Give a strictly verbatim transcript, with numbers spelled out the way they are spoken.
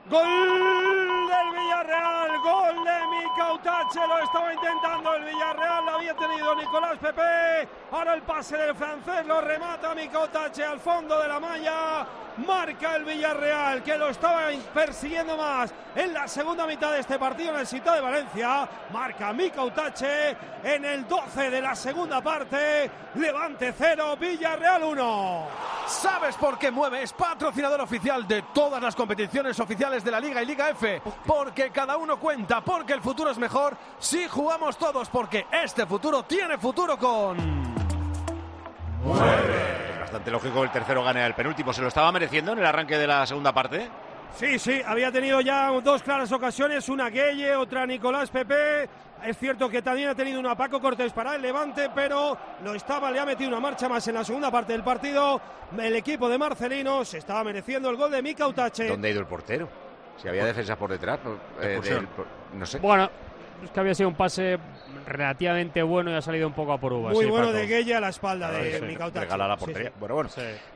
Gol del Villarreal, gol de Mika Otache, lo estaba intentando el Villarreal, lo había tenido Nicolás Pepe, ahora el pase del francés, lo remata Mika Otache al fondo de la malla, marca el Villarreal, que lo estaba persiguiendo más en la segunda mitad de este partido en el Ciutat de Valencia, marca Mika Otache en el doce de la segunda parte, Levante cero, Villarreal uno. ¿Sabes por qué Mueve es patrocinador oficial de todas las competiciones oficiales de la Liga y Liga F? Porque cada uno cuenta, porque el futuro es mejor si jugamos todos, porque este futuro tiene futuro con... Mueve. Es bastante lógico que el tercero gane al penúltimo. ¿Se lo estaba mereciendo en el arranque de la segunda parte? Sí, sí, había tenido ya dos claras ocasiones, una Gueye, otra Nicolás Pepe. Es cierto que también ha tenido una Paco Cortés para el Levante, pero lo estaba, le ha metido una marcha más en la segunda parte del partido. El equipo de Marcelino se estaba mereciendo el gol de Mika Otache. ¿Dónde ha ido el portero? Si había defensas por detrás, eh, del, no sé. Bueno, es que había sido un pase relativamente bueno y ha salido un poco a por uvas. Muy sí, bueno Paco. de Gueye a la espalda Claro, de sí, Mika Otache. regala la portería. Sí, sí. Bueno, bueno. Sí.